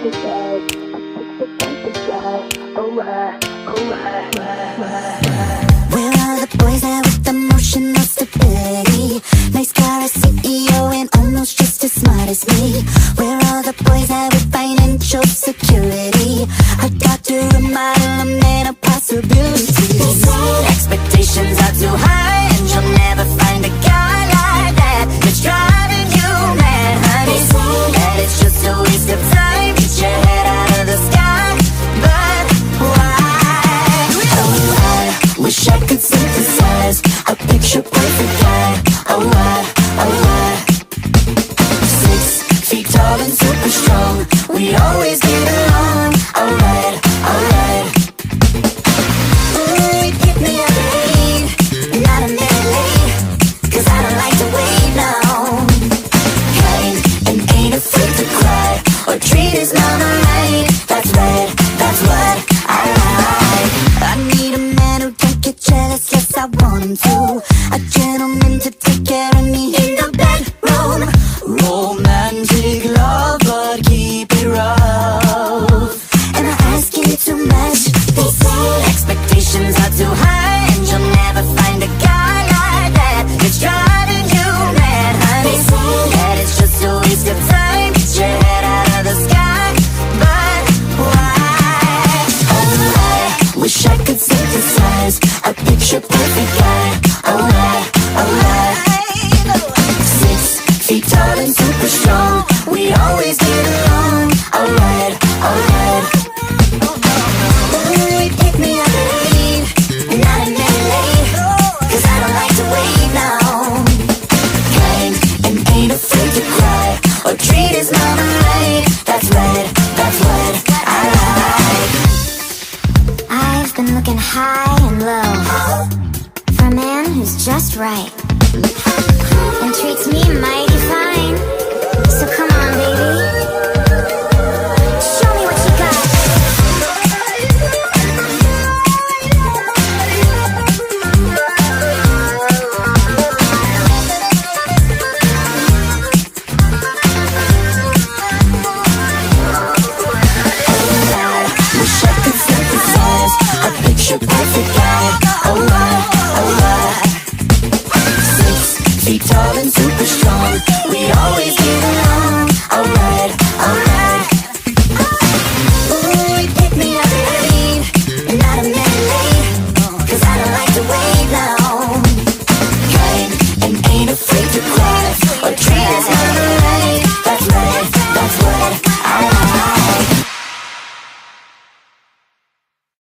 Where are the boys at with emotional stability? Nice car, a CEO, and almost just as smart as me. Where are the boys at with financial security? A doctor, a model, a man of possibilities. Expectations are too high, and you'll never find a guy like that. It's driving you mad, honey. And it's just a waste of time. Get your head out of the sky, but why? Oh, I wish I could synthesize a picture perfect guy. Oh, why? 6 feet tall and super strong. We always get along. Alright.